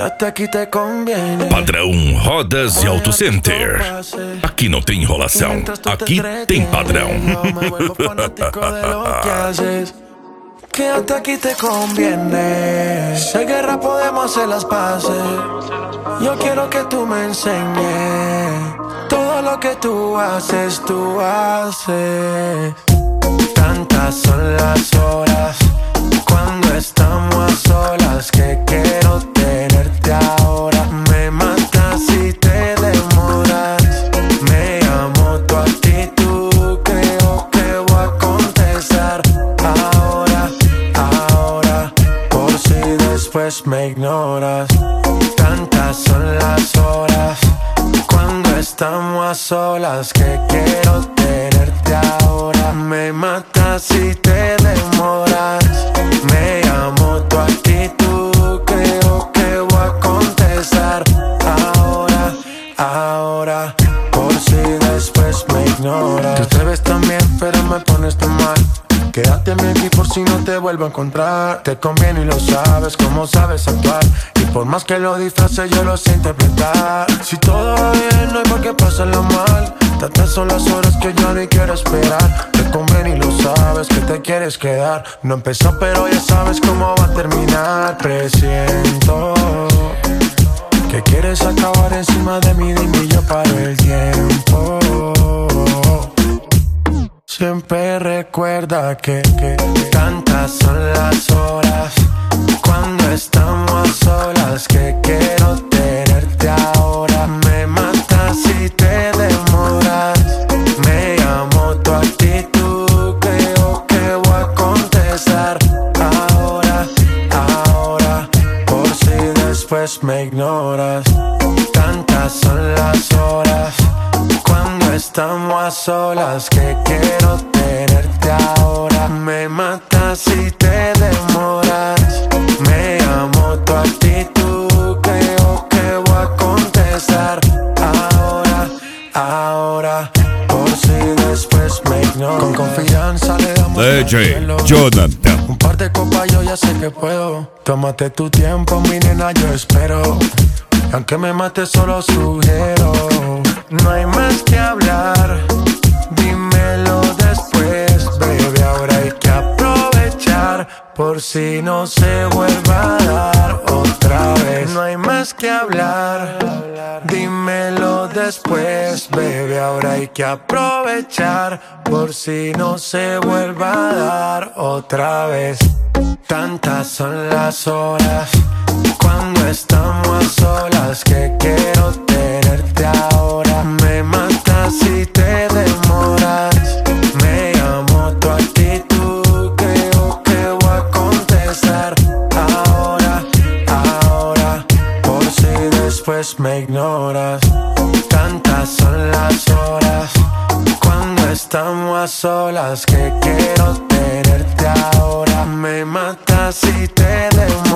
Quédate aqui te conviene. Padrão Rodas e Auto Center. Aqui não tem enrolação, aqui tem padrão. Quédate aquí te conviene. Si hay guerra podemos hacer las paces. Yo quiero que tú me enseñes todo lo que tú haces, tú haces. Tantas son las horas cuando estamos a solas que quiero tenerte ahora. Me matas si te demoras. Me amo tu actitud, creo que voy a contestar ahora, por si después me ignoras. Tantas son las horas cuando estamos a solas que quiero tenerte ahora. Me matas si te demoras. Me amo tu actitud, creo que voy a contestar ahora, por si después me ignoras. Te atreves también, pero me pones tan mal. Quédate aquí por si no te vuelvo a encontrar. Te conviene y lo sabes, como sabes actuar. Y por más que lo disfraces, yo lo sé interpretar. Si todo va bien, no hay por qué pasarlo mal. Tantas son las horas que yo ni quiero esperar. Te conviene y lo sabes, que te quieres quedar. No empezó, pero ya sabes cómo va a terminar. Presiento que quieres acabar encima de mí, dime y yo paro el tiempo. Siempre recuerda que tantas son las horas cuando estamos a solas que quiero tenerte ahora. Me matas si te demoras. Me amo tu actitud, creo que voy a contestar ahora, por si después me ignoras. Tantas son las horas cuando estamos a solas que quiero tenerte ahora. Me matas si te demoras. Me amo tu actitud, creo que voy a contestar ahora, por si después me ignoras. Con confianza le damos DJ Jonathan. un par de copas, yo ya sé que puedo. Tómate tu tiempo, mi nena, yo espero. Aunque me mate, solo sugiero. No hay más que hablar, dímelo después, baby. Ahora hay que aprovechar, por si no se vuelva a dar otra vez. No hay más que hablar, dímelo después, baby. Ahora hay que aprovechar, por si no se vuelva a dar otra vez. Tantas son las horas cuando estamos a solas que quiero tenerte ahora. Me matas si te demoras. Me amo tu actitud, creo que voy a contestar ahora, por si después me ignoras. Tantas son las horas cuando estamos a solas que quiero tenerte ahora. Me matas si te demoras.